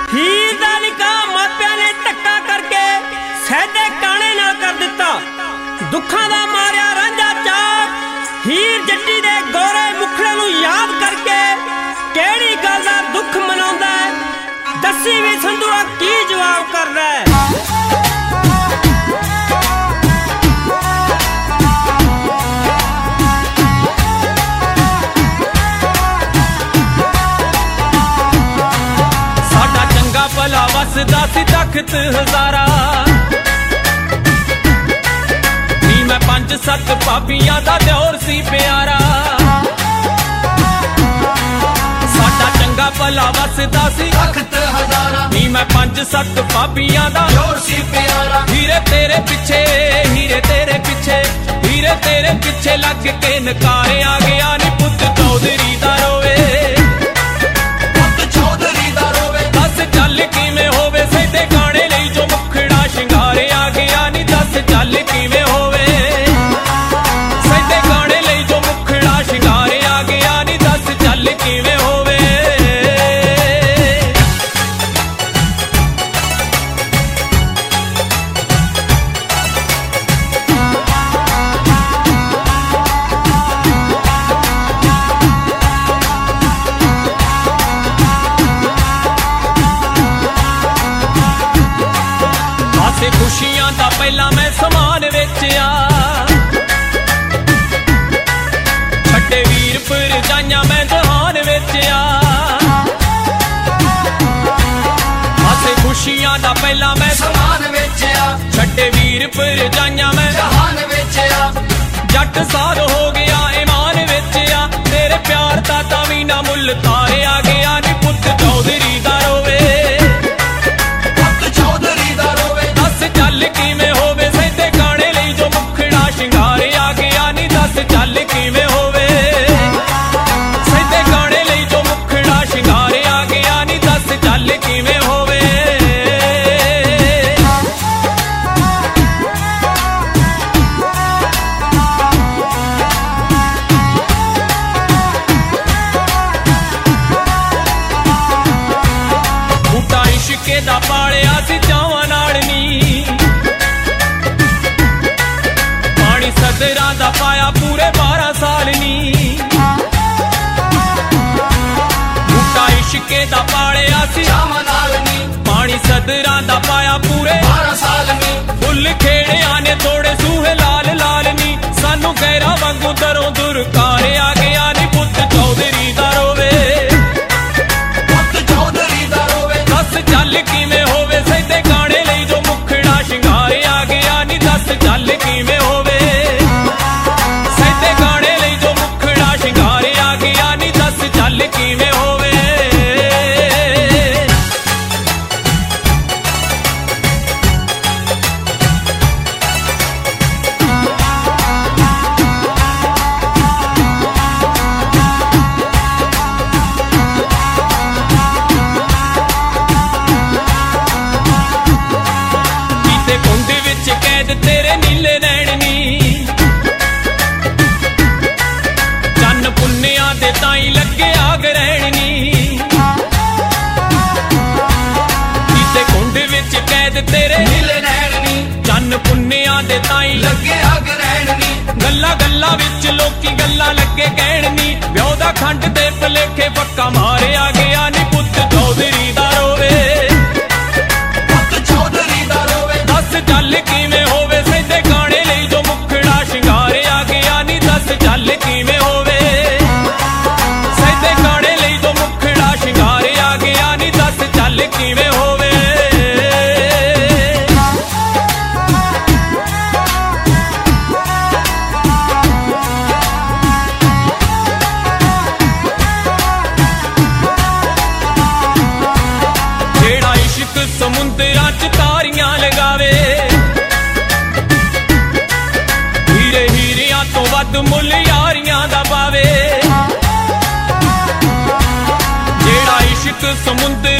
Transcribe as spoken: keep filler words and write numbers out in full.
हीर दा निकाह मापिया ने धक्का करके सैदे काने नाल कर दिता। दुखा दा मारिया रांझा चाक हीर जट्टी दे गोरे मुखड़े नूं याद करके केड़ी गल दा दुख मनाउंदा है, दसी वी संधुआ की जवाब करदा है। भला वसदा सी तख्त हजारा, नी मैं पंज सत्त भाबियां दा दौर सी प्यारा। साडा चंगा भला वसदा सी तख्त हजारा, नी मैं पंज सत्त भाबियां दा दौर सी प्यारा। हीरे तेरे पिछे हीरे तेरे पिछे हीरे तेरे पिछे लग के नकारे आ गया नी पुत चौधरी दा रोवे, चल किवें होवे सैदे गाने लई जो मुखड़ा शिंगारे आ गया नी दस चल किवें होवे, सैदे गाने लई जो मुखड़ा शिंगारे आ गया नी दस चल किवें होवे। खुशियां दा पहला मैं समान वेचिया, छड्डे वीर परजाइयां मैं जहान वेचिया। हासे खुशियां दा पहला मैं समान वेचिया, छड्डे वीर परजाइयां मैं जहान वेचिया। जट साध हो गया ईमान वेचिया, तेरे प्यार दा तावी ना मुल तारे आ गया नी पुत चौधरी दा रोवे, चल किवें होवे सैदे गाने लई जो मुखड़ा शिंगारे आ गया नी दस चल किवें होवे, सैदे गाने लई जो मुखड़ा शिंगारे आ गया नी दस चल किवें होवे। बूटा इश्के दा पालिया सी चावां नाल नी, सदरां दा पाया पूरे बारह साल नी। बूटा इश्के दा पालिया सी चावां नाल नी, पानी सदरां दा पाया पूरे बारह साल नी। फुल खेड़िया ने थोड़े सूहे लाल लाल नी, सानू गैरा वांगू दरों दूर कारे आ गया नी पुत चौधरी दा रोवे, पुत चौधरी दा रोवे। दस चल किवें होवे सैदे गाने लई जो मुखड़ा शिंगारे आ गया नी दस चल किवें होवे, चल किवें होवे। कीते कुंड विच कैद तेरे नीले नैण नी, चन्न पुन्निया दे ताई लगे आग रहनी। कीते कुंड विच कैद तेरे नीले नैणी, चन्न पुन्निया दे ताई लगे आग रहनी। गल्ला गल्ला विच लोकी गल्ला लगे कहनी, ब्याह दा खंड दे भलेखे पक्का मारे आ गया नी पुत चौधरी दा रोवे, पुत चौधरी दा रोवे। दस चल किवें होवे सैदे गाने लई जो मुखड़ा शिंगारे आ गया नी दस चल किवें होवे, सैदे गाने लई जो मुखड़ा शिंगारे आ गया नी दस चल किवें होवे। जेड़ा इश्क समुंदरां च तारियां लगावे, हीरे हीरियां तो वध मुल यारियां दा पावे। जेड़ा इश्क समुंदर